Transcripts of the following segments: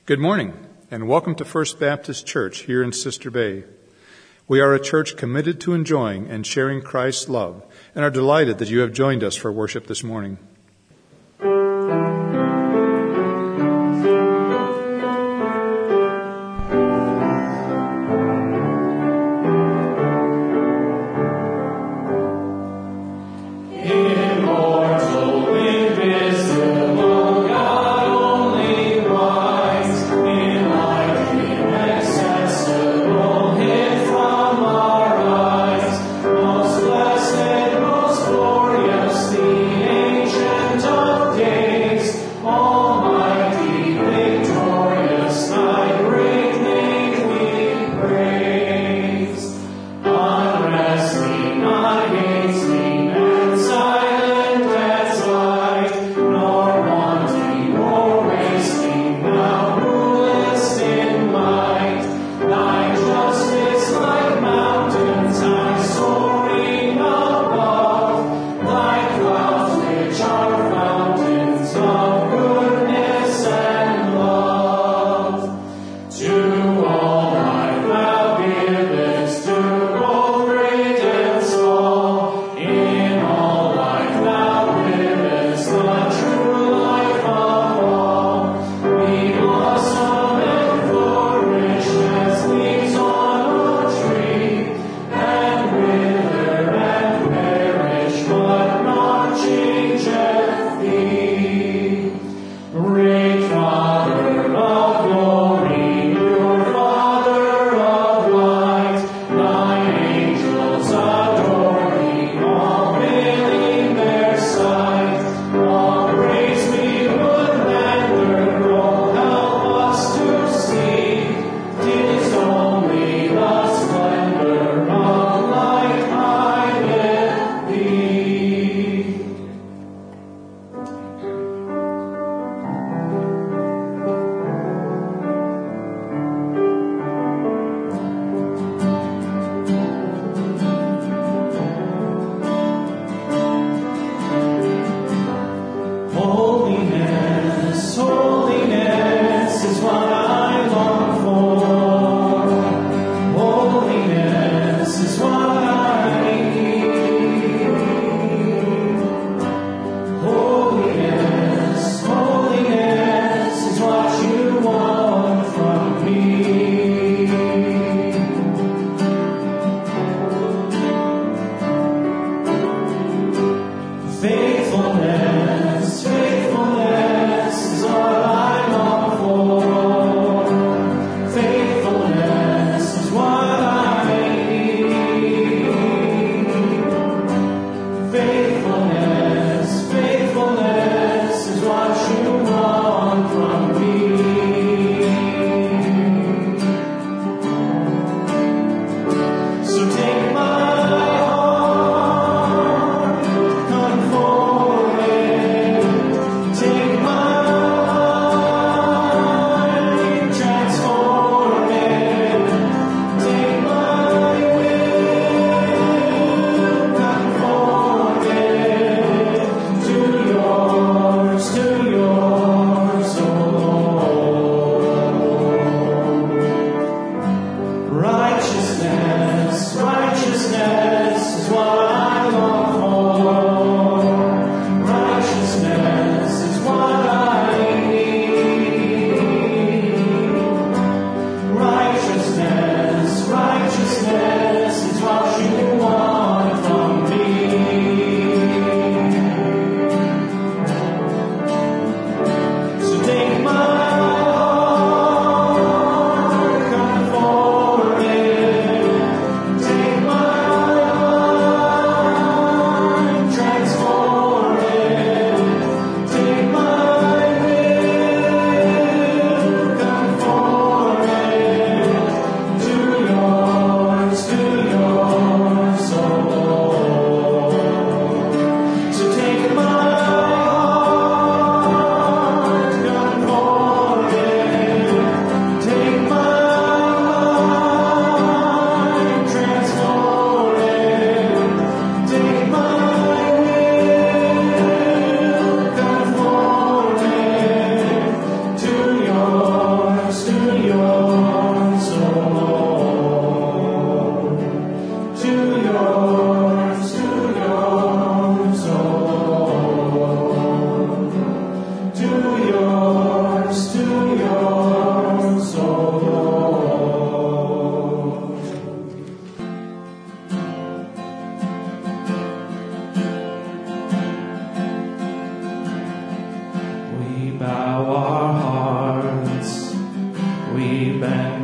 Good morning, and welcome to First Baptist Church here in Sister Bay. We are a church committed to enjoying and sharing Christ's love, and are delighted that you have joined us for worship this morning. Most blessed, most glorious, the ancient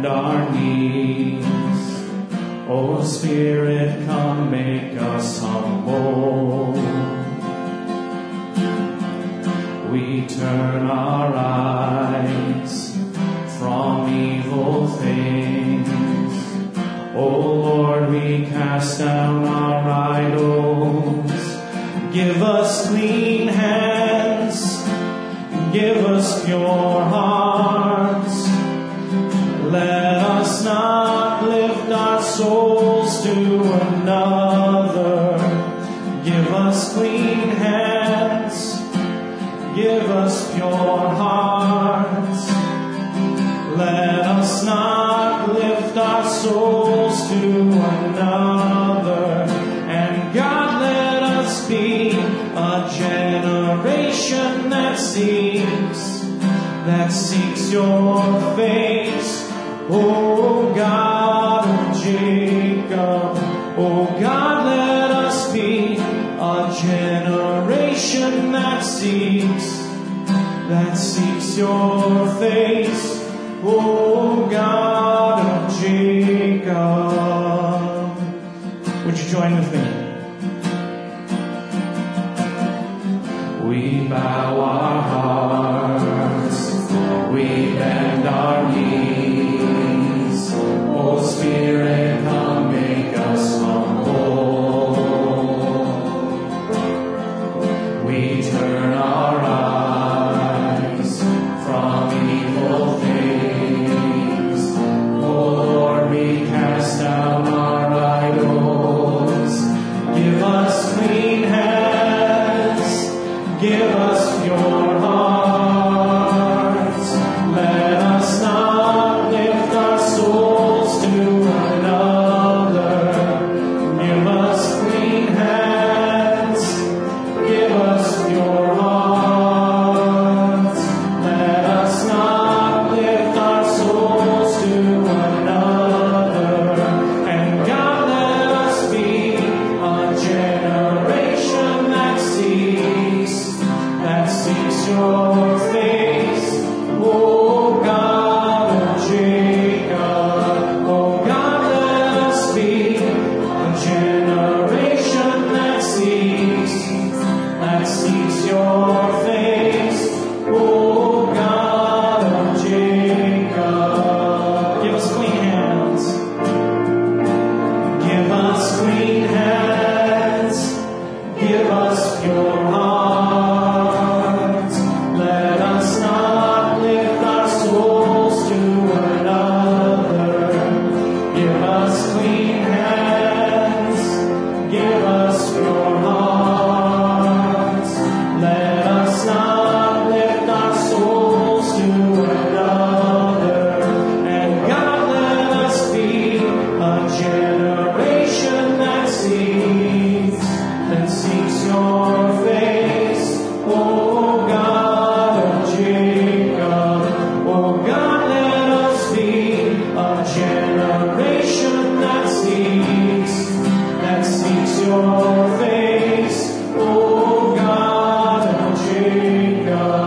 bend our knees. O Spirit, come make us humble. We turn our eyes from evil things. O Lord, we cast down our idols. Give us clean hands. Give us pure hearts. Let us not lift our souls to another. Give us clean hands. Give us pure hearts. Let us not lift our souls to another. And God, let us be a generation that seeks your face. O God of Jacob, O God, let us be a generation that seeks your face. O God of Jacob. Would you join with me? We bow our hearts, we bend our knees. O Spirit, come make us humble. We turn our eyes from evil things. O Lord, we cast down our idols. Give us clean hands. Give us pure hearts. Let us not lift our souls to another. Give us clean hands. Give us pure hearts. Let us not lift our souls to another. And God, let us be a generation that seeks your face. O God of Jacob, O God, let us be a generation that seeks your face. O God of Jacob, give us clean hands. Give us clean hands. Give us pure hearts. Let us not lift our souls to another. Give us clean hands. Give us pure hearts. Let us not lift our souls to another. And God, let us be a generation that seeks your face. O God of Jacob, O God, let us be a generation that seeks your face. O God of Jacob.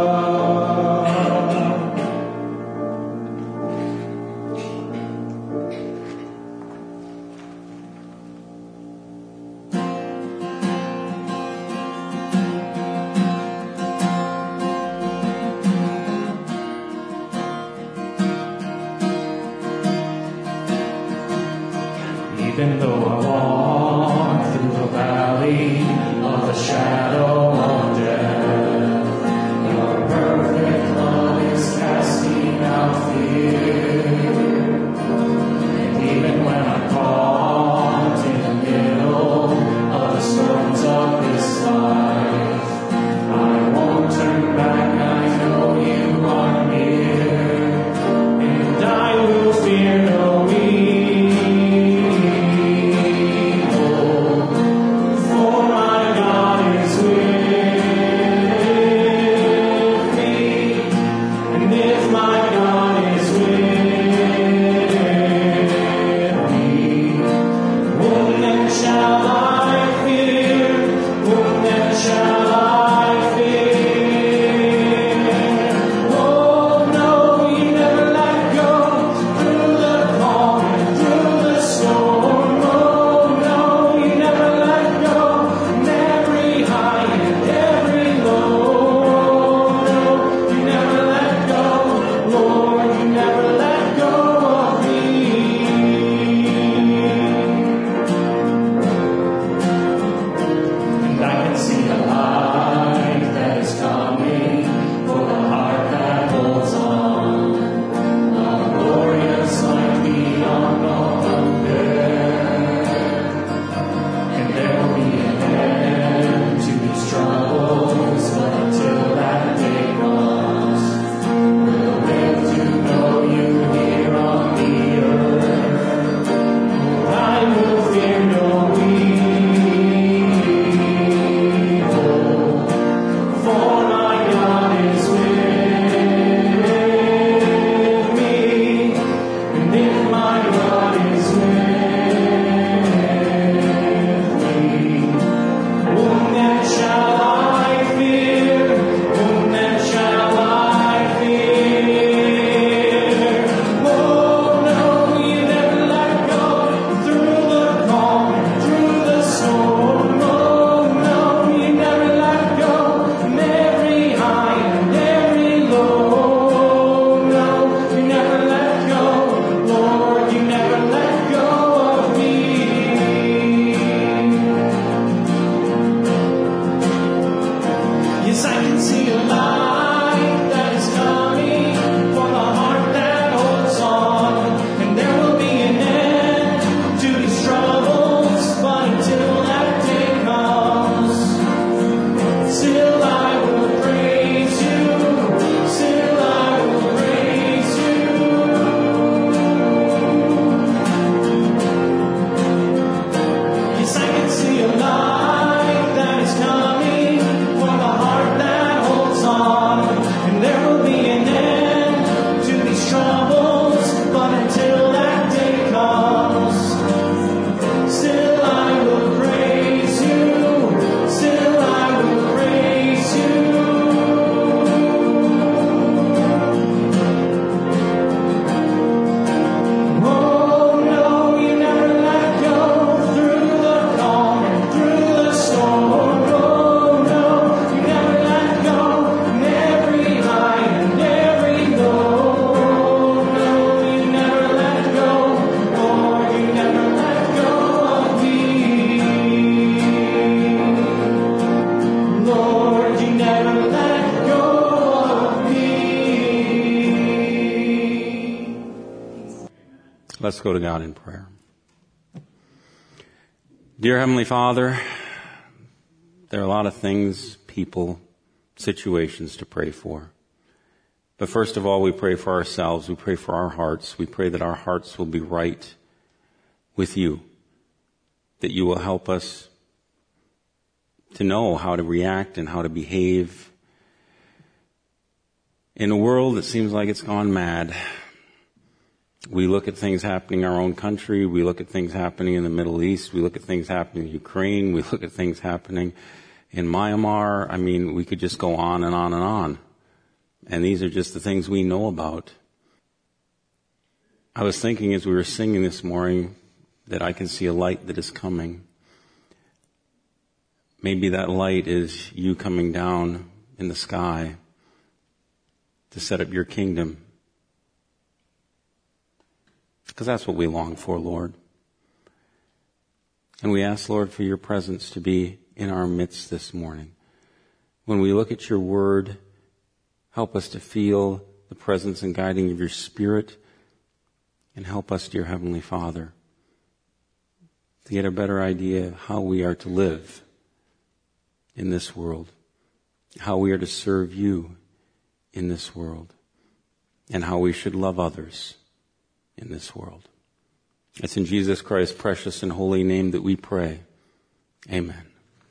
Even though I walk through the valley of the shadow of death, your perfect love is casting out fear. And even when I'm caught in the middle of the storms of this life, I won't turn back. I know you are near, and I will fear no evil. For my God is with me, and if my God is with me, whom then shall I fear? Whom then shall I fear? Oh no, He never let go through Let's go to God in prayer. Dear Heavenly Father, there are a lot of things, people, situations to pray for. But first of all, we pray for ourselves. We pray for our hearts. We pray that our hearts will be right with you, that you will help us to know how to react and how to behave in a world that seems like it's gone mad. We look at things happening in our own country. We look at things happening in the Middle East. We look at things happening in Ukraine. We look at things happening in Myanmar. I mean, we could just go on and on and on. And these are just the things we know about. I was thinking as we were singing this morning that I can see a light that is coming. Maybe that light is you coming down in the sky to set up your kingdom. Because that's what we long for, Lord. And we ask, Lord, for your presence to be in our midst this morning. When we look at your word, help us to feel the presence and guiding of your Spirit, and help us, dear Heavenly Father, to get a better idea of how we are to live in this world, how we are to serve you in this world, and how we should love others in this world. It's in Jesus Christ's precious and holy name that we pray. Amen.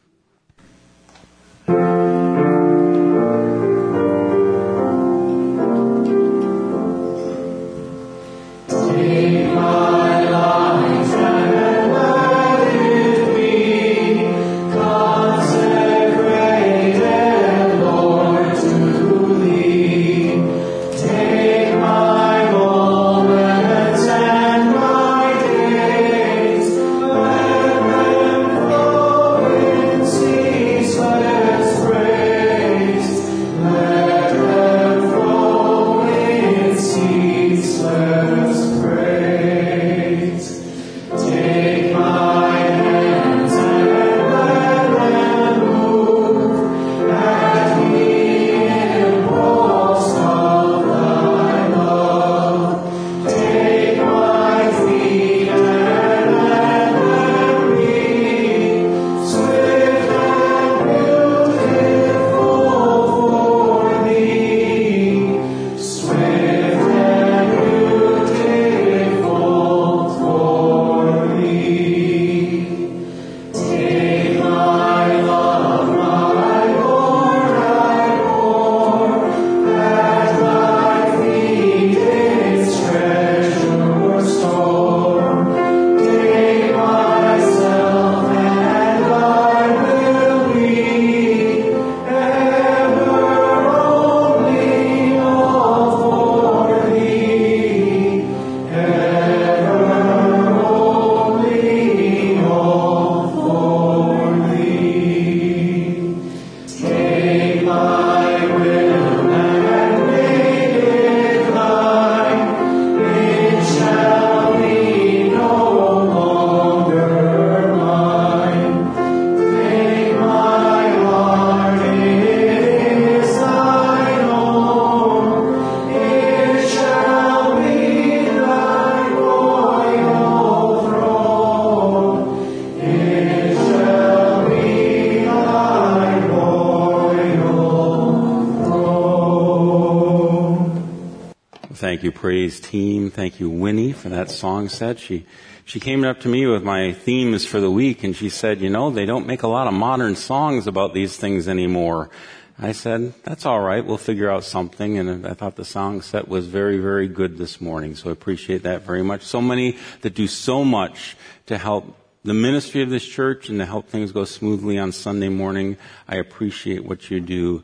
Thank you, praise team. Thank you, Winnie, for that song set. She came up to me with my themes for the week, and she said, you know, they don't make a lot of modern songs about these things anymore. I said, that's all right. We'll figure out something. And I thought the song set was very, very good this morning. So I appreciate that very much. So many that do so much to help the ministry of this church and to help things go smoothly on Sunday morning. I appreciate what you do.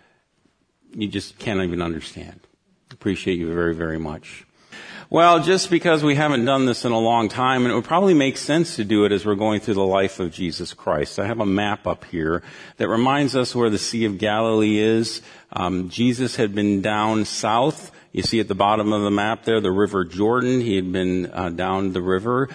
You just can't even understand. Appreciate you very, very much. Well, just because we haven't done this in a long time, and it would probably make sense to do it as we're going through the life of Jesus Christ. I have a map up here that reminds us where the Sea of Galilee is. Jesus had been down south. You see at the bottom of the map there, the River Jordan. He had been down the river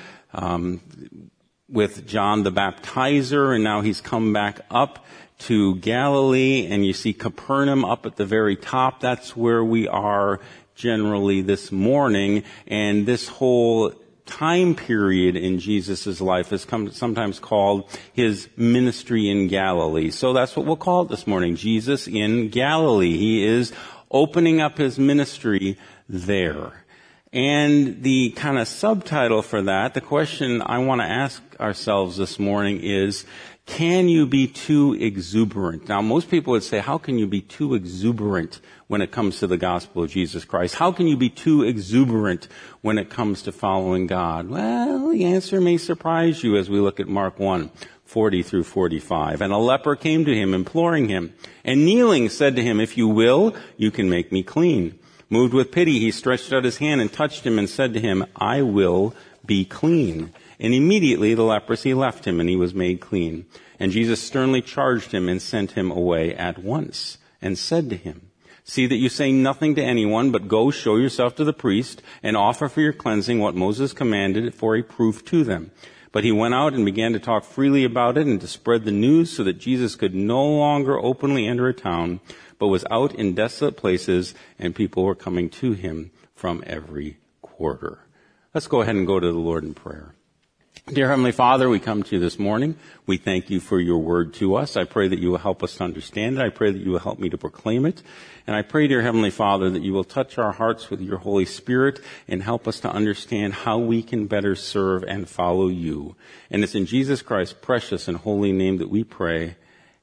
with John the Baptizer, and now he's come back up to Galilee, and you see Capernaum up at the very top. That's where we are generally this morning, and this whole time period in Jesus' life is sometimes called his ministry in Galilee. So that's what we'll call it this morning, Jesus in Galilee. He is opening up his ministry there. And the kind of subtitle for that, the question I want to ask ourselves this morning is, can you be too exuberant? Now, most people would say, how can you be too exuberant when it comes to the gospel of Jesus Christ? How can you be too exuberant when it comes to following God? Well, the answer may surprise you as we look at Mark 1:40 through 45. And a leper came to him, imploring him, and kneeling said to him, "If you will, you can make me clean." Moved with pity, he stretched out his hand and touched him and said to him, "I will be clean." And immediately the leprosy left him and he was made clean. And Jesus sternly charged him and sent him away at once and said to him, "See that you say nothing to anyone, but go show yourself to the priest and offer for your cleansing what Moses commanded for a proof to them." But he went out and began to talk freely about it and to spread the news so that Jesus could no longer openly enter a town, but was out in desolate places and people were coming to him from every quarter. Let's go ahead and go to the Lord in prayer. Dear Heavenly Father, we come to you this morning. We thank you for your word to us. I pray that you will help us to understand it. I pray that you will help me to proclaim it. And I pray, dear Heavenly Father, that you will touch our hearts with your Holy Spirit and help us to understand how we can better serve and follow you. And it's in Jesus Christ's precious and holy name that we pray.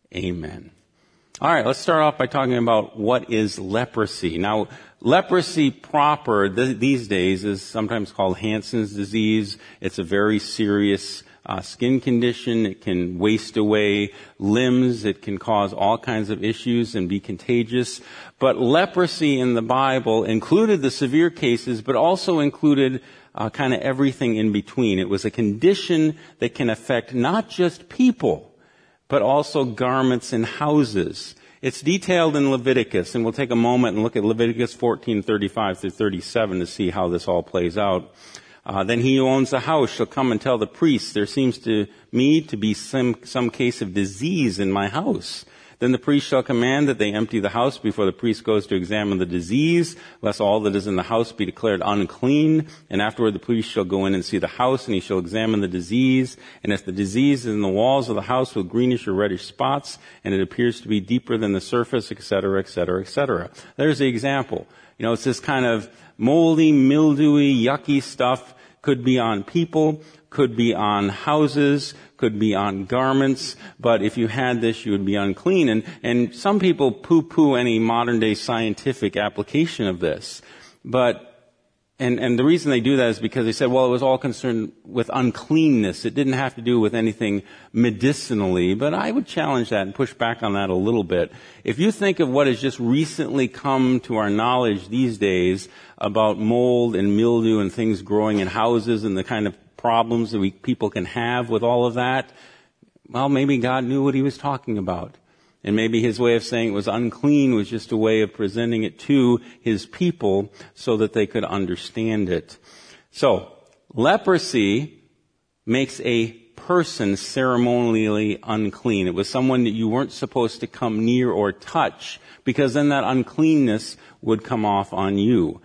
Amen. All right, let's start off by talking about what is leprosy. Now, leprosy proper these days is sometimes called Hansen's disease. It's a very serious skin condition. It can waste away limbs. It can cause all kinds of issues and be contagious. But leprosy in the Bible included the severe cases, but also included kind of everything in between. It was a condition that can affect not just people, but also garments and houses. It's detailed in Leviticus, and we'll take a moment and look at Leviticus 14:35 through 37 to see how this all plays out. Then he who owns the house shall come and tell the priest, "There seems to me to be some case of disease in my house." Then the priest shall command that they empty the house before the priest goes to examine the disease, lest all that is in the house be declared unclean. And afterward the priest shall go in and see the house, and he shall examine the disease. And if the disease is in the walls of the house with greenish or reddish spots, and it appears to be deeper than the surface, etc., etc., etc. There's the example. You know, it's this kind of moldy, mildewy, yucky stuff. Could be on people, could be on houses, could be on garments, but if you had this, you would be unclean. And some people poo-poo any modern-day scientific application of this. And the reason they do that is because they said, well, it was all concerned with uncleanness. It didn't have to do with anything medicinally, but I would challenge that and push back on that a little bit. If you think of what has just recently come to our knowledge these days about mold and mildew and things growing in houses and the kind of problems that people can have with all of that, well, maybe God knew what he was talking about. And maybe his way of saying it was unclean was just a way of presenting it to his people so that they could understand it. So, leprosy makes a person ceremonially unclean. It was someone that you weren't supposed to come near or touch, because then that uncleanness would come off on you.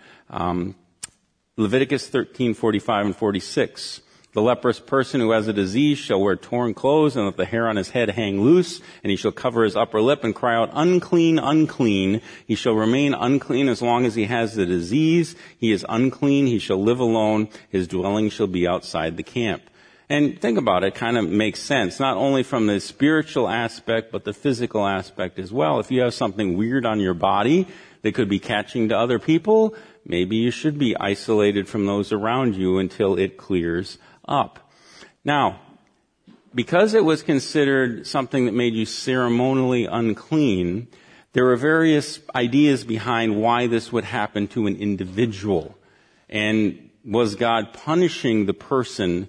Leviticus 13:45 and 46. The leprous person who has a disease shall wear torn clothes and let the hair on his head hang loose, and he shall cover his upper lip and cry out, "Unclean, unclean." He shall remain unclean as long as he has the disease. He is unclean. He shall live alone. His dwelling shall be outside the camp. And think about it, kind of makes sense, not only from the spiritual aspect, but the physical aspect as well. If you have something weird on your body that could be catching to other people, maybe you should be isolated from those around you until it clears up. Now, because it was considered something that made you ceremonially unclean, there were various ideas behind why this would happen to an individual. And was God punishing the person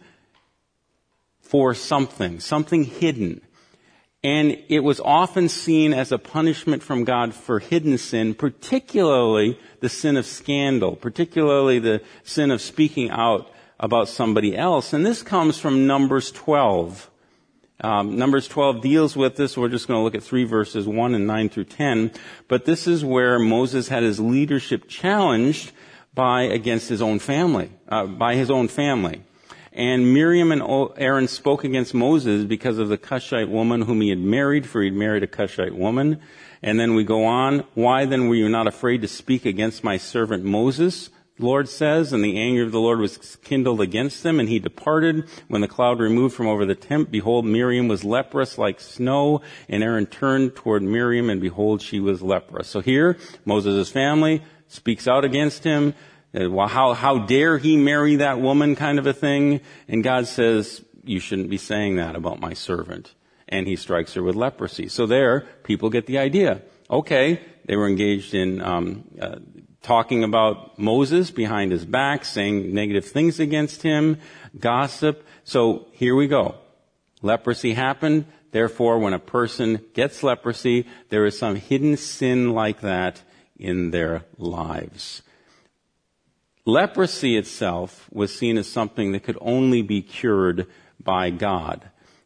for something hidden? And it was often seen as a punishment from God for hidden sin, particularly the sin of scandal, particularly the sin of speaking out about somebody else. And this comes from Numbers 12. Numbers 12 deals with this. We're just going to look at 3 verses 1 and 9 through 10. But this is where Moses had his leadership challenged by his own family. And Miriam and Aaron spoke against Moses because of the Cushite woman whom he had married, for he'd married a Cushite woman. And then we go on, why then were you not afraid to speak against my servant Moses? The Lord says, and the anger of the Lord was kindled against them, and he departed. When the cloud removed from over the tent, behold, Miriam was leprous like snow, and Aaron turned toward Miriam, and behold, she was leprous. So here, Moses' family speaks out against him. Well, how dare he marry that woman, kind of a thing. And God says, you shouldn't be saying that about my servant. And he strikes her with leprosy. So there, people get the idea. Okay, they were engaged in talking about Moses behind his back, saying negative things against him, gossip. So here we go. Leprosy happened. Therefore, when a person gets leprosy, there is some hidden sin like that in their lives. Leprosy itself was seen as something that could only be cured by God.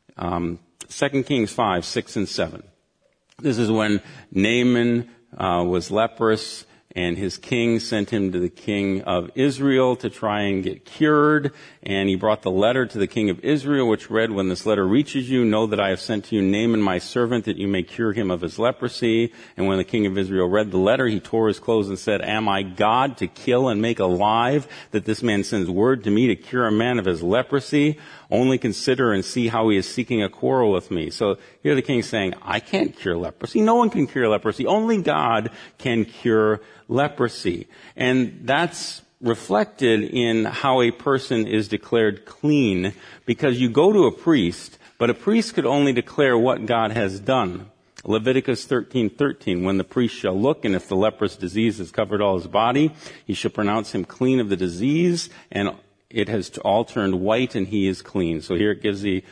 2 Kings 5, 6 and 7. This is when Naaman was leprous, and his king sent him to the king of Israel to try and get cured. And he brought the letter to the king of Israel, which read, when this letter reaches you, know that I have sent to you Naaman my servant, that you may cure him of his leprosy. And when the king of Israel read the letter, he tore his clothes and said, am I God to kill and make alive, that this man sends word to me to cure a man of his leprosy? Only consider and see how he is seeking a quarrel with me. So here the king saying, I can't cure leprosy. No one can cure leprosy. Only God can cure leprosy. And that's reflected in how a person is declared clean, because you go to a priest, but a priest could only declare what God has done. Leviticus 13:13, when the priest shall look, and if the leprous disease has covered all his body, he shall pronounce him clean of the disease, and it has all turned white, and he is clean. So here it gives the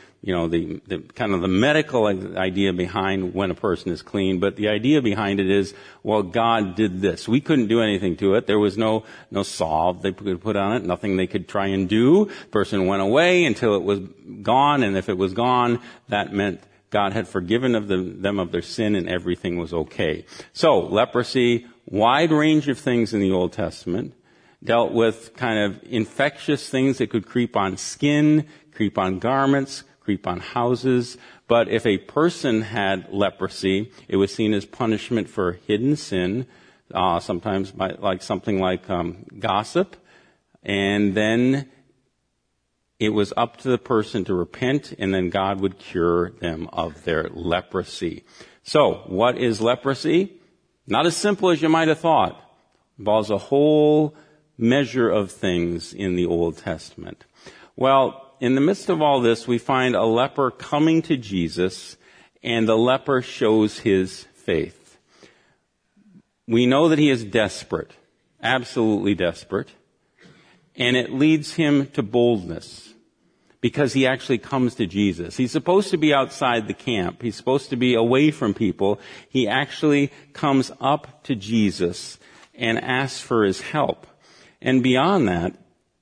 kind of the medical idea behind when a person is clean, but the idea behind it is, well, God did this. We couldn't do anything to it. There was no salve they could put on it, nothing they could try and do. The person went away until it was gone, and if it was gone, that meant God had forgiven them of their sin and everything was okay. So, leprosy, wide range of things in the Old Testament, dealt with kind of infectious things that could creep on skin, creep on garments, creep on houses. But if a person had leprosy, it was seen as punishment for hidden sin, sometimes by something like gossip. And then it was up to the person to repent, and then God would cure them of their leprosy. So, what is leprosy? Not as simple as you might have thought. It involves a whole measure of things in the Old Testament. Well, in the midst of all this, we find a leper coming to Jesus, and the leper shows his faith. We know that he is desperate, absolutely desperate, and it leads him to boldness, because he actually comes to Jesus. He's supposed to be outside the camp. He's supposed to be away from people. He actually comes up to Jesus and asks for his help. And beyond that,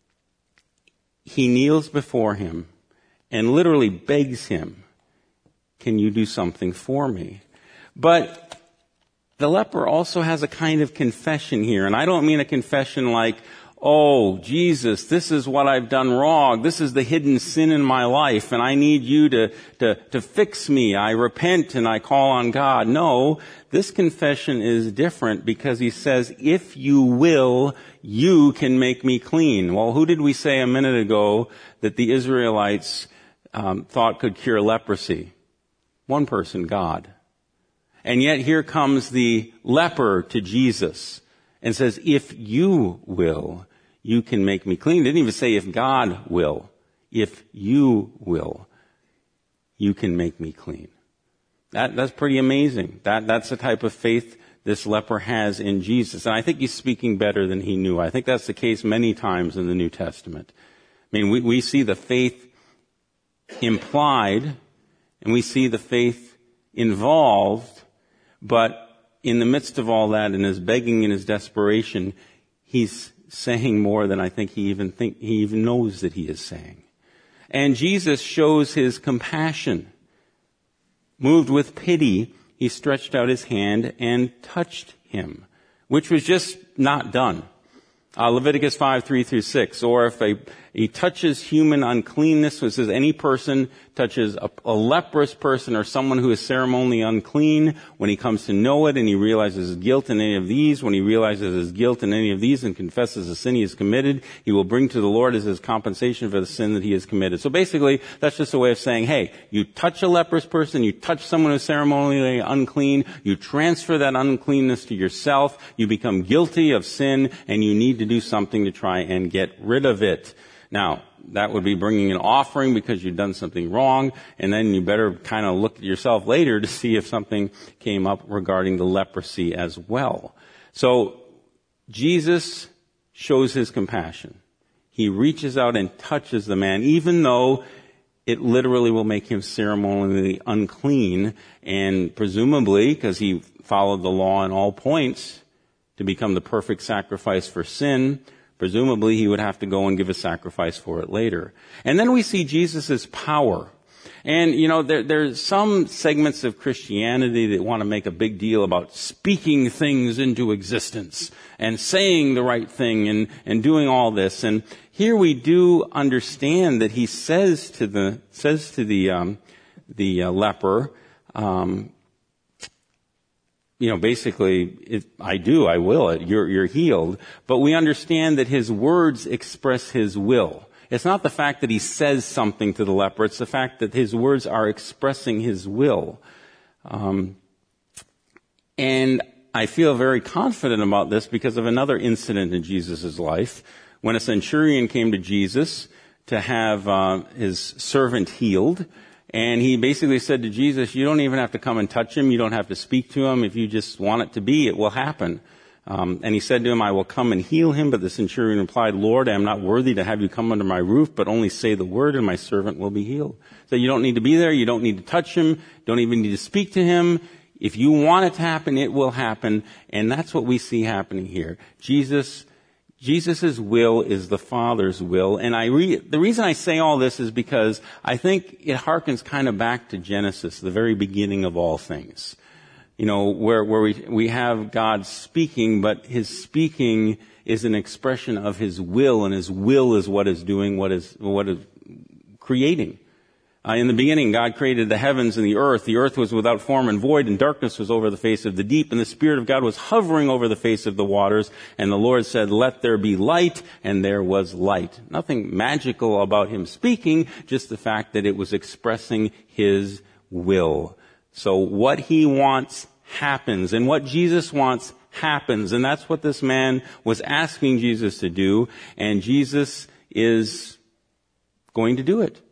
he kneels before him and literally begs him, can you do something for me? But the leper also has a kind of confession here. And I don't mean a confession like, oh, Jesus, this is what I've done wrong. This is the hidden sin in my life, and I need you to fix me. I repent and I call on God. No, this confession is different, because he says, if you will, you can make me clean. Well, who did we say a minute ago that the Israelites thought could cure leprosy? One person, God. And yet here comes the leper to Jesus and says, if you will, you can make me clean. It didn't even say if God will. If you will, you can make me clean. That's pretty amazing. That's the type of faith this leper has in Jesus. And I think he's speaking better than he knew. I think that's the case many times in the New Testament. I mean, we see the faith implied, and we see the faith involved, but in the midst of all that, in his begging and his desperation, he's saying more than I think he even knows that he is saying. And Jesus shows his compassion. Moved with pity, he stretched out his hand and touched him, which was just not done. Leviticus 5:3-6. Or if he touches human uncleanness, it says any person touches a leprous person or someone who is ceremonially unclean, when he comes to know it and he realizes his guilt in any of these, when he realizes his guilt in any of these and confesses the sin he has committed, he will bring to the Lord as his compensation for the sin that he has committed. So basically, that's just a way of saying, hey, you touch a leprous person, you touch someone who's ceremonially unclean, you transfer that uncleanness to yourself, you become guilty of sin, and you need to do something to try and get rid of it. Now, that would be bringing an offering because you've done something wrong, and then you better kind of look at yourself later to see if something came up regarding the leprosy as well. So, Jesus shows his compassion. He reaches out and touches the man, even though it literally will make him ceremonially unclean, and presumably, because he followed the law in all points to become the perfect sacrifice for sin, presumably he would have to go and give a sacrifice for it later. And then we see Jesus' power. And, there's some segments of Christianity that want to make a big deal about speaking things into existence and saying the right thing and doing all this. And here we do understand that he says to the leper, basically, I will, you're healed. But we understand that his words express his will. It's not the fact that he says something to the leper, it's the fact that his words are expressing his will. And I feel very confident about this because of another incident in Jesus' life. When a centurion came to Jesus to have his servant healed, and he basically said to Jesus, you don't even have to come and touch him. You don't have to speak to him. If you just want it to be, it will happen. And he said to him, I will come and heal him. But the centurion replied, Lord, I am not worthy to have you come under my roof, but only say the word and my servant will be healed. So you don't need to be there. You don't need to touch him. Don't even need to speak to him. If you want it to happen, it will happen. And that's what we see happening here. Jesus' will is the Father's will. And the reason I say all this is because I think it harkens kind of back to Genesis, the very beginning of all things. Where we have God speaking, but his speaking is an expression of his will, and his will is what is doing what is creating. In the beginning, God created the heavens and the earth. The earth was without form and void, and darkness was over the face of the deep, and the Spirit of God was hovering over the face of the waters. And the Lord said, let there be light, and there was light. Nothing magical about him speaking, just the fact that it was expressing his will. So what he wants happens, and what Jesus wants happens, and that's what this man was asking Jesus to do, and Jesus is going to do it.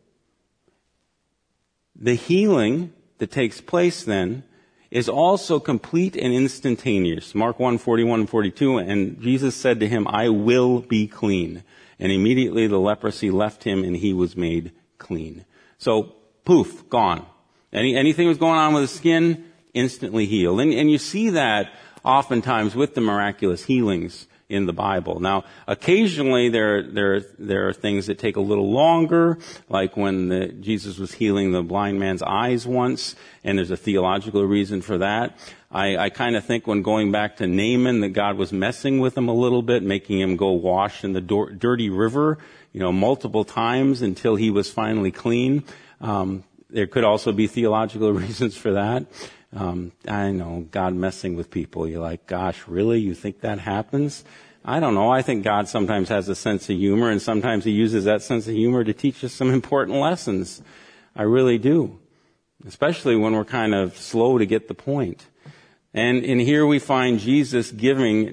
The healing that takes place then is also complete and instantaneous. Mark 1:41 and 42, and Jesus said to him, I will be clean. And immediately the leprosy left him and he was made clean. So, poof, gone. Anything was going on with his skin, instantly healed. And you see that oftentimes with the miraculous healings in the Bible. Now, occasionally there are things that take a little longer, like when Jesus was healing the blind man's eyes once, and there's a theological reason for that. I kind of think when going back to Naaman that God was messing with him a little bit, making him go wash in the dirty river, multiple times until he was finally clean. There could also be theological reasons for that. I know, God messing with people. You're like, gosh, really? You think that happens? I don't know. I think God sometimes has a sense of humor, and sometimes he uses that sense of humor to teach us some important lessons. I really do. Especially when we're kind of slow to get the point. And in here we find Jesus giving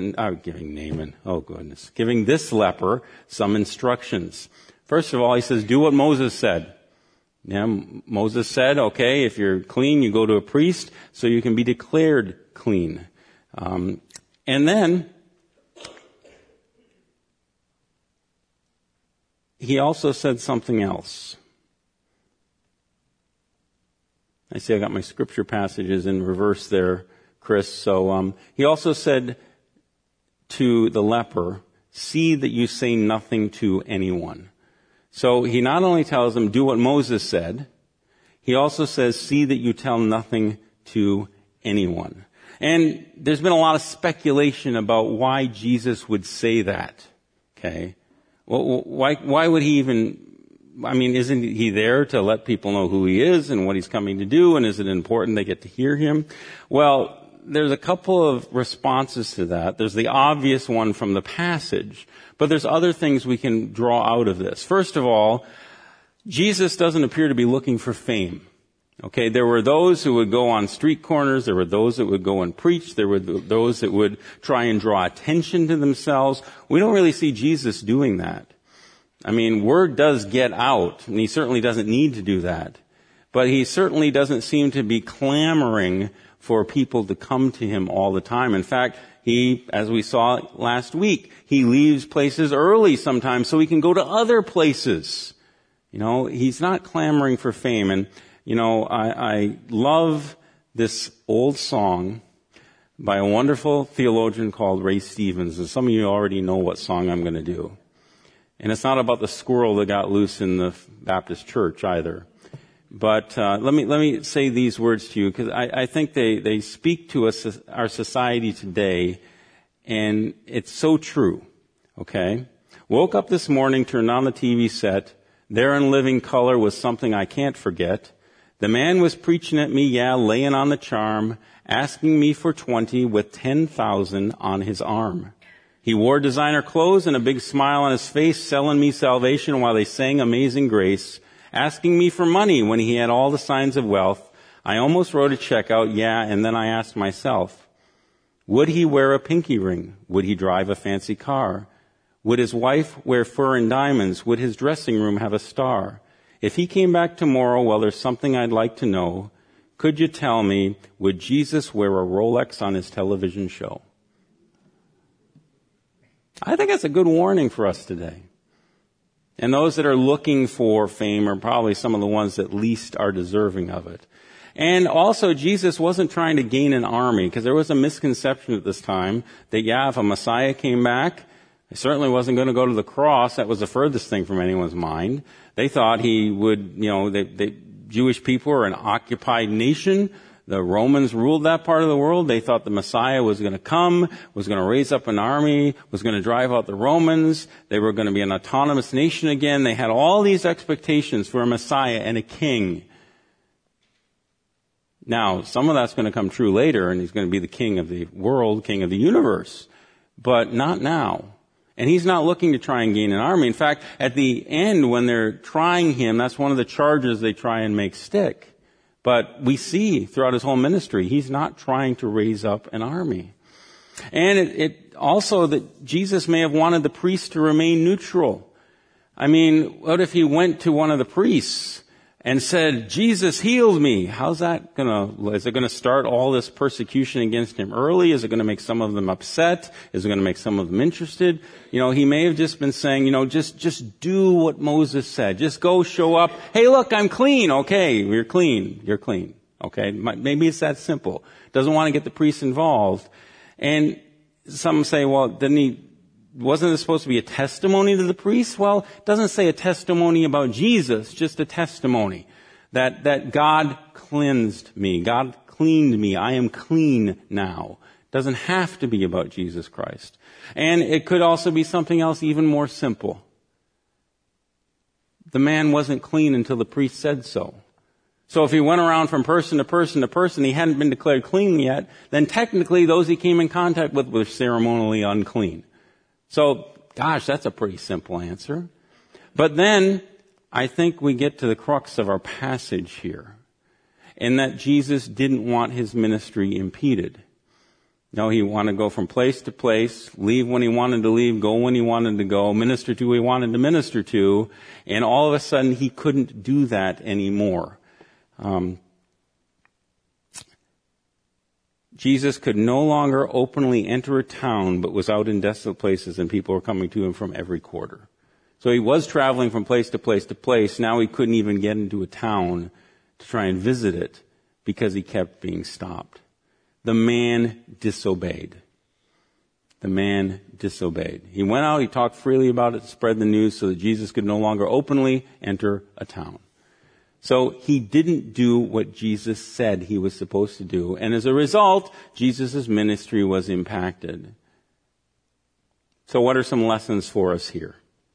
this leper some instructions. First of all, he says, do what Moses said. Yeah, Moses said, okay, if you're clean, you go to a priest so you can be declared clean. And then he also said something else. I see I got my scripture passages in reverse there, Chris. So he also said to the leper, see that you say nothing to anyone. So he not only tells him, do what Moses said, he also says, see that you tell nothing to anyone. And there's been a lot of speculation about why Jesus would say that. Okay. Well, why would he even, isn't he there to let people know who he is and what he's coming to do? And is it important they get to hear him? Well, there's a couple of responses to that. There's the obvious one from the passage, but there's other things we can draw out of this. First of all, Jesus doesn't appear to be looking for fame. Okay, there were those who would go on street corners. There were those that would go and preach. There were those that would try and draw attention to themselves. We don't really see Jesus doing that. Word does get out, and he certainly doesn't need to do that. But he certainly doesn't seem to be clamoring for people to come to him all the time. In fact, he, as we saw last week, he leaves places early sometimes so he can go to other places. He's not clamoring for fame. And I love this old song by a wonderful theologian called Ray Stevens. And some of you already know what song I'm going to do. And it's not about the squirrel that got loose in the Baptist church either. But let me say these words to you, because I think they speak to us, our society today, and it's so true. Okay? Woke up this morning, turned on the TV set. There in living color was something I can't forget. The man was preaching at me, laying on the charm, asking me for 20 with 10,000 on his arm. He wore designer clothes and a big smile on his face, selling me salvation while they sang Amazing Grace, asking me for money when he had all the signs of wealth. I almost wrote a check out, and then I asked myself, would he wear a pinky ring? Would he drive a fancy car? Would his wife wear fur and diamonds? Would his dressing room have a star? If he came back tomorrow, well, there's something I'd like to know. Could you tell me, would Jesus wear a Rolex on his television show? I think that's a good warning for us today. And those that are looking for fame are probably some of the ones that least are deserving of it. And also, Jesus wasn't trying to gain an army, because there was a misconception at this time that, if a Messiah came back, he certainly wasn't going to go to the cross. That was the furthest thing from anyone's mind. They thought he would, the Jewish people were an occupied nation. The Romans ruled that part of the world. They thought the Messiah was going to come, was going to raise up an army, was going to drive out the Romans. They were going to be an autonomous nation again. They had all these expectations for a Messiah and a king. Now, some of that's going to come true later, and he's going to be the king of the world, king of the universe. But not now. And he's not looking to try and gain an army. In fact, at the end, when they're trying him, that's one of the charges they try and make stick. But we see throughout his whole ministry, he's not trying to raise up an army. And it also that Jesus may have wanted the priests to remain neutral. What if he went to one of the priests and said, Jesus healed me? How's that is it gonna start all this persecution against him early? Is it gonna make some of them upset? Is it gonna make some of them interested? He may have just been saying, just do what Moses said. Just go show up. Hey, look, I'm clean. Okay, you're clean. You're clean. Okay, maybe it's that simple. Doesn't want to get the priests involved. And some say, well, wasn't it supposed to be a testimony to the priests? Well, it doesn't say a testimony about Jesus, just a testimony that God cleansed me. God cleaned me. I am clean now. It doesn't have to be about Jesus Christ. And it could also be something else even more simple. The man wasn't clean until the priest said so. So if he went around from person to person to person, he hadn't been declared clean yet, then technically those he came in contact with were ceremonially unclean. So, gosh, that's a pretty simple answer. But then, I think we get to the crux of our passage here, in that Jesus didn't want his ministry impeded. No, he wanted to go from place to place, leave when he wanted to leave, go when he wanted to go, minister to who he wanted to minister to, and all of a sudden he couldn't do that anymore. Jesus could no longer openly enter a town, but was out in desolate places, and people were coming to him from every quarter. So he was traveling from place to place to place. Now he couldn't even get into a town to try and visit it because he kept being stopped. The man disobeyed. The man disobeyed. He went out, he talked freely about it, spread the news so that Jesus could no longer openly enter a town. So he didn't do what Jesus said he was supposed to do. And as a result, Jesus' ministry was impacted. So what are some lessons for us here?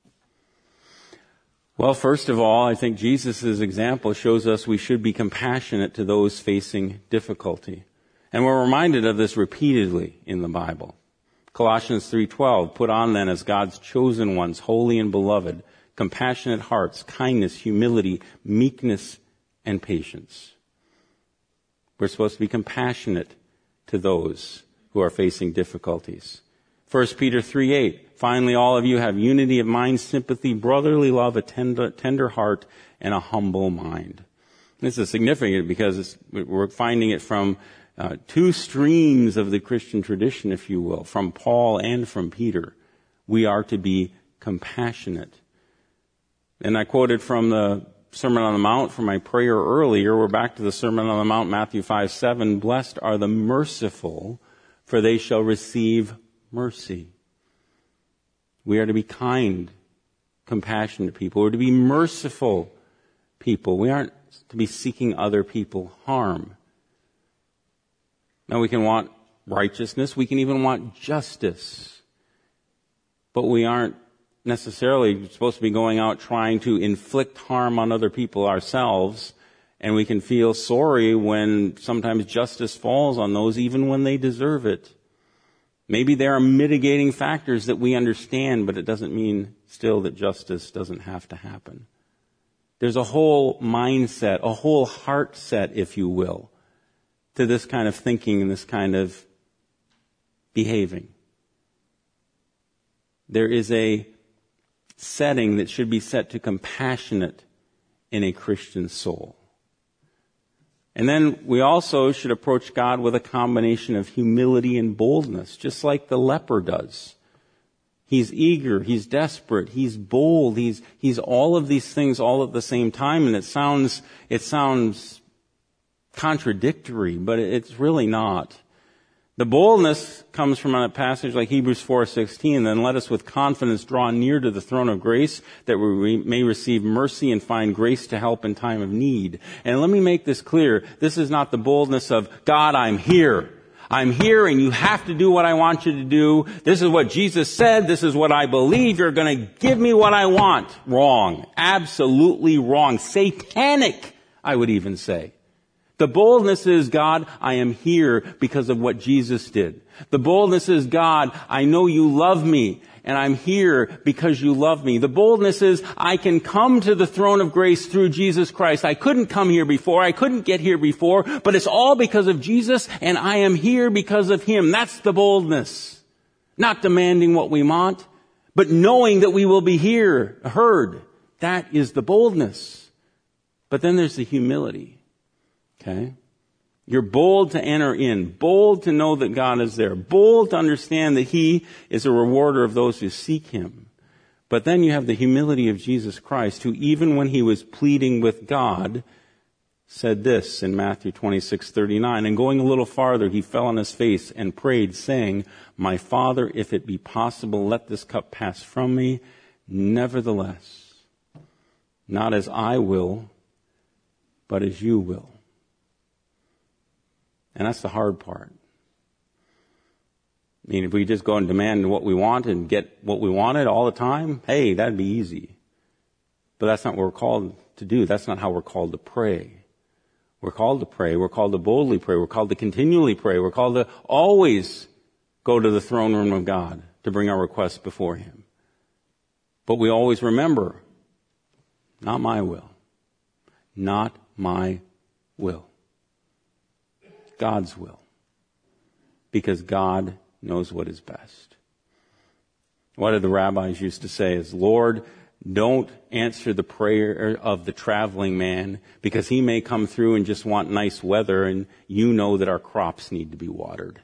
Well, first of all, I think Jesus' example shows us we should be compassionate to those facing difficulty. And we're reminded of this repeatedly in the Bible. Colossians 3:12, put on then as God's chosen ones, holy and beloved, compassionate hearts, kindness, humility, meekness, and patience. We're supposed to be compassionate to those who are facing difficulties. 1 Peter 3:8, finally all of you have unity of mind, sympathy, brotherly love, a tender heart, and a humble mind. This is significant because we're finding it from two streams of the Christian tradition, if you will, from Paul and from Peter. We are to be compassionate. And I quoted from the Sermon on the Mount for my prayer earlier. We're back to the Sermon on the Mount, Matthew 5:7. Blessed are the merciful, for they shall receive mercy. We are to be kind, compassionate people. We're to be merciful people. We aren't to be seeking other people harm. Now we can want righteousness. We can even want justice. But we aren't necessarily supposed to be going out trying to inflict harm on other people ourselves. And we can feel sorry when sometimes justice falls on those even when they deserve it. Maybe there are mitigating factors that we understand, but it doesn't mean still that justice doesn't have to happen. There's a whole mindset, a whole heart set, if you will, to this kind of thinking and this kind of behaving. There is a setting that should be set to compassionate in a Christian soul. And then we also should approach God with a combination of humility and boldness, just like the leper does. He's eager, he's desperate, he's bold, he's all of these things all at the same time, and it sounds contradictory, but it's really not. The boldness comes from a passage like Hebrews 4:16, then let us with confidence draw near to the throne of grace that we may receive mercy and find grace to help in time of need. And let me make this clear. This is not the boldness of, God, I'm here. I'm here and you have to do what I want you to do. This is what Jesus said. This is what I believe. You're going to give me what I want. Wrong. Absolutely wrong. Satanic, I would even say. The boldness is, God, I am here because of what Jesus did. The boldness is, God, I know you love me and I'm here because you love me. The boldness is, I can come to the throne of grace through Jesus Christ. I couldn't come here before. I couldn't get here before, but it's all because of Jesus and I am here because of him. That's the boldness. Not demanding what we want, but knowing that we will be heard. That is the boldness. But then there's the humility. Okay? You're bold to enter in, bold to know that God is there, bold to understand that he is a rewarder of those who seek him. But then you have the humility of Jesus Christ, who even when he was pleading with God, said this in Matthew 26:39, and going a little farther, he fell on his face and prayed, saying, my Father, if it be possible, let this cup pass from me. Nevertheless, not as I will, but as you will. And that's the hard part. I mean, if we just go and demand what we want and get what we wanted all the time, hey, that'd be easy. But that's not what we're called to do. That's not how we're called to pray. We're called to pray. We're called to boldly pray. We're called to continually pray. We're called to always go to the throne room of God to bring our requests before him. But we always remember, not my will. Not my will. God's will. Because God knows what is best. What did the rabbis used to say is, Lord, don't answer the prayer of the traveling man because he may come through and just want nice weather and you know that our crops need to be watered.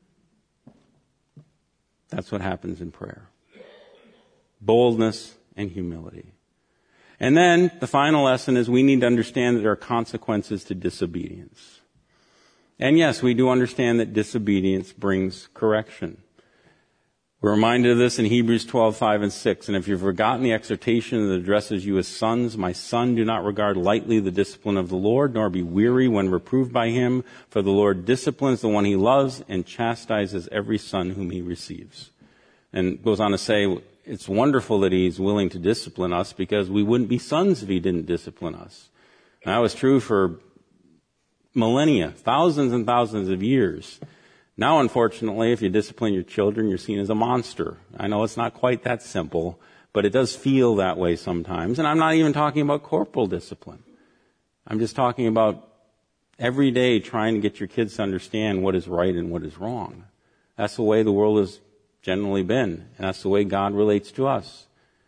That's what happens in prayer. Boldness and humility. And then the final lesson is we need to understand that there are consequences to disobedience. And yes, we do understand that disobedience brings correction. We're reminded of this in Hebrews 12:5 and 6. And if you've forgotten the exhortation that addresses you as sons, my son, do not regard lightly the discipline of the Lord, nor be weary when reproved by him. For the Lord disciplines the one he loves and chastises every son whom he receives. And goes on to say, it's wonderful that he's willing to discipline us because we wouldn't be sons if he didn't discipline us. And that was true for millennia, thousands and thousands of years. Now, unfortunately, if you discipline your children, you're seen as a monster. I know it's not quite that simple, but it does feel that way sometimes. And I'm not even talking about corporal discipline. I'm just talking about every day trying to get your kids to understand what is right and what is wrong. That's the way the world has generally been, and that's the way God relates to us.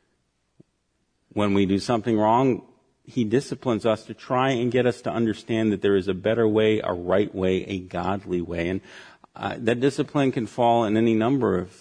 When we do something wrong, he disciplines us to try and get us to understand that there is a better way, a right way, a godly way. And that discipline can fall in any number of,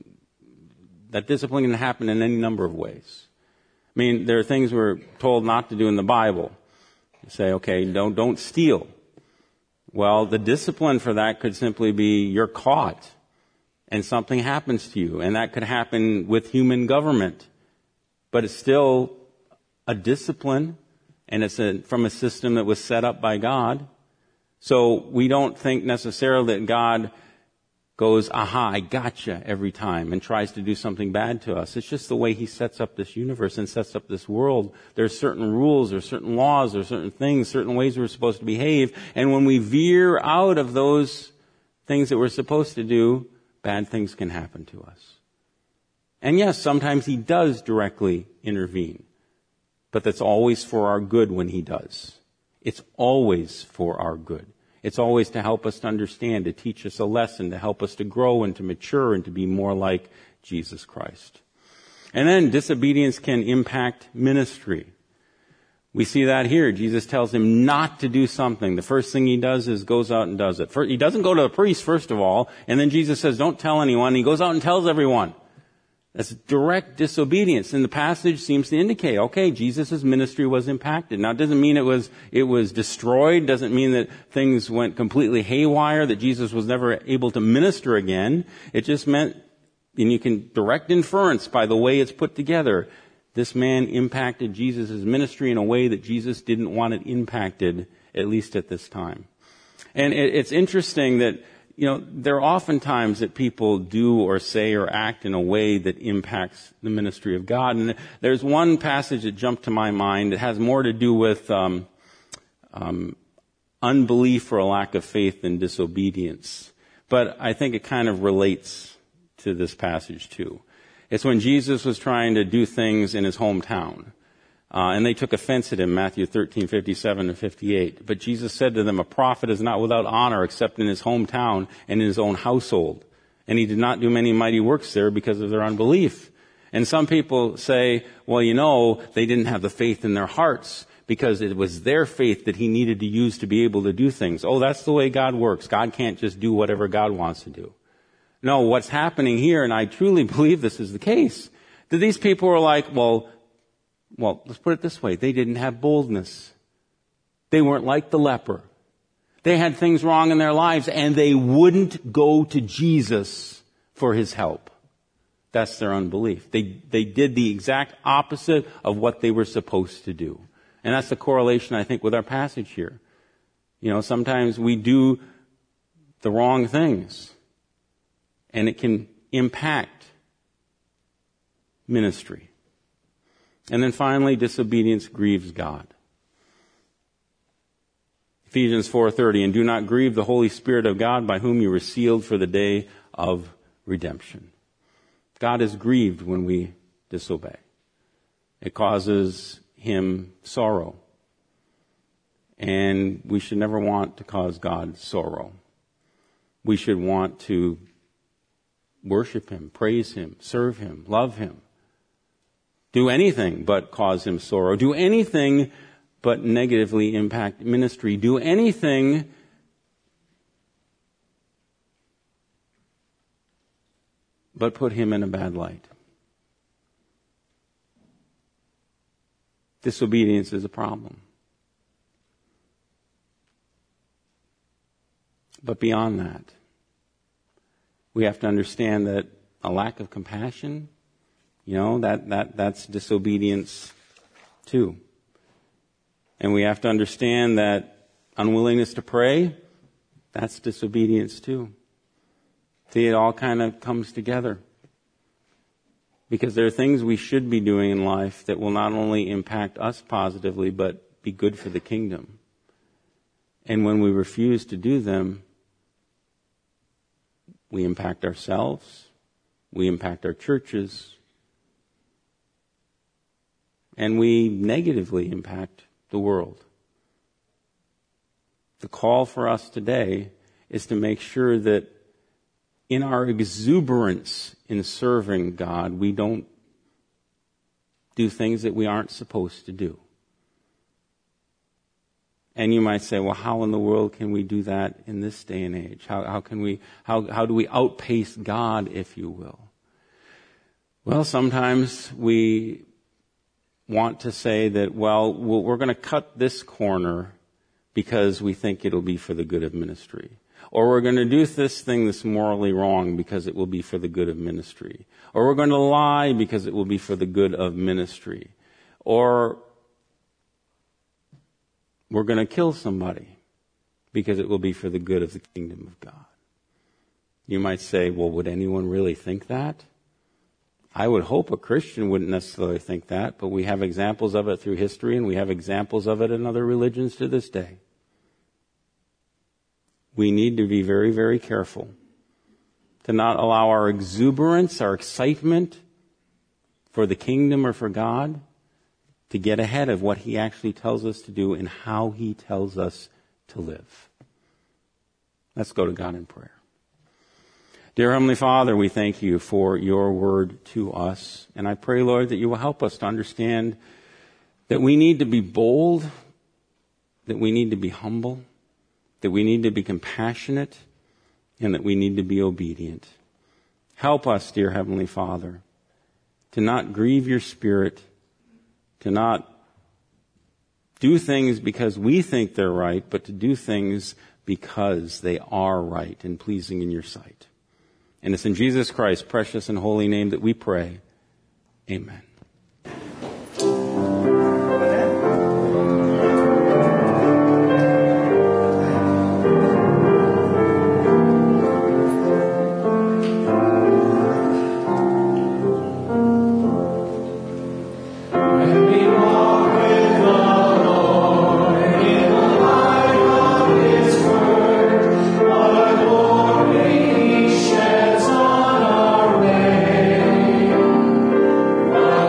that discipline can happen in any number of ways. I mean, there are things we're told not to do in the Bible. You say, okay, don't steal. Well, the discipline for that could simply be you're caught and something happens to you. And that could happen with human government. But it's still a discipline, and it's from a system that was set up by God. So we don't think necessarily that God goes, aha, I gotcha every time and tries to do something bad to us. It's just the way he sets up this universe and sets up this world. There's certain rules, there's certain laws, there's certain things, certain ways we're supposed to behave. And when we veer out of those things that we're supposed to do, bad things can happen to us. And yes, sometimes he does directly intervene. But that's always for our good when he does. It's always for our good. It's always to help us to understand, to teach us a lesson, to help us to grow and to mature and to be more like Jesus Christ. And then disobedience can impact ministry. We see that here. Jesus tells him not to do something. The first thing he does is goes out and does it. First, he doesn't go to the priest, first of all, and then Jesus says, don't tell anyone. He goes out and tells everyone. That's direct disobedience. And the passage seems to indicate, okay, Jesus' ministry was impacted. Now, it doesn't mean it was destroyed. Doesn't mean that things went completely haywire, that Jesus was never able to minister again. It just meant, and you can direct inference by the way it's put together, this man impacted Jesus' ministry in a way that Jesus didn't want it impacted, at least at this time. And it's interesting that, there are often times that people do or say or act in a way that impacts the ministry of God. And there's one passage that jumped to my mind. It has more to do with unbelief or a lack of faith and disobedience. But I think it kind of relates to this passage too. It's when Jesus was trying to do things in his hometown. And they took offense at him, Matthew 13:57 to 58. But Jesus said to them, a prophet is not without honor except in his hometown and in his own household. And he did not do many mighty works there because of their unbelief. And some people say, well, they didn't have the faith in their hearts because it was their faith that he needed to use to be able to do things. Oh, that's the way God works. God can't just do whatever God wants to do. No, what's happening here, and I truly believe this is the case, that these people were like, well, let's put it this way. They didn't have boldness. They weren't like the leper. They had things wrong in their lives, and they wouldn't go to Jesus for his help. That's their unbelief. They did the exact opposite of what they were supposed to do. And that's the correlation, I think, with our passage here. Sometimes we do the wrong things, and it can impact ministry. And then finally, disobedience grieves God. Ephesians 4:30, and do not grieve the Holy Spirit of God by whom you were sealed for the day of redemption. God is grieved when we disobey. It causes him sorrow. And we should never want to cause God sorrow. We should want to worship him, praise him, serve him, love him. Do anything but cause him sorrow. Do anything but negatively impact ministry. Do anything but put him in a bad light. Disobedience is a problem. But beyond that, we have to understand that a lack of compassion, that's disobedience too. And we have to understand that unwillingness to pray, that's disobedience too. See, it all kind of comes together. Because there are things we should be doing in life that will not only impact us positively, but be good for the kingdom. And when we refuse to do them, we impact ourselves, we impact our churches, and we negatively impact the world. The call for us today is to make sure that in our exuberance in serving God, we don't do things that we aren't supposed to do. And you might say, well, how in the world can we do that in this day and age? How do we outpace God, if you will? Well, sometimes we want to say that, well, we're going to cut this corner because we think it'll be for the good of ministry. Or we're going to do this thing that's morally wrong because it will be for the good of ministry. Or we're going to lie because it will be for the good of ministry. Or we're going to kill somebody because it will be for the good of the kingdom of God. You might say, well, would anyone really think that? I would hope a Christian wouldn't necessarily think that, but we have examples of it through history, and we have examples of it in other religions to this day. We need to be very, very careful to not allow our exuberance, our excitement for the kingdom or for God to get ahead of what He actually tells us to do and how He tells us to live. Let's go to God in prayer. Dear Heavenly Father, we thank You for Your word to us. And I pray, Lord, that You will help us to understand that we need to be bold, that we need to be humble, that we need to be compassionate, and that we need to be obedient. Help us, dear Heavenly Father, to not grieve Your Spirit, to not do things because we think they're right, but to do things because they are right and pleasing in Your sight. And it's in Jesus Christ's precious and holy name that we pray. Amen. Sheds on our way.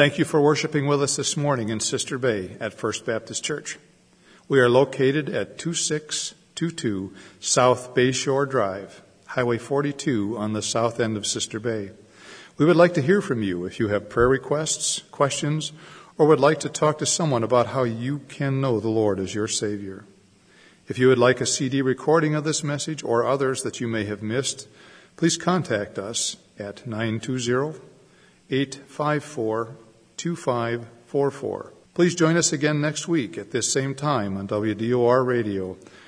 Thank you for worshiping with us this morning in Sister Bay at First Baptist Church. We are located at 2622 South Bayshore Drive, Highway 42 on the south end of Sister Bay. We would like to hear from you if you have prayer requests, questions, or would like to talk to someone about how you can know the Lord as your Savior. If you would like a CD recording of this message or others that you may have missed, please contact us at 920-854-2544. Please join us again next week at this same time on WDOR Radio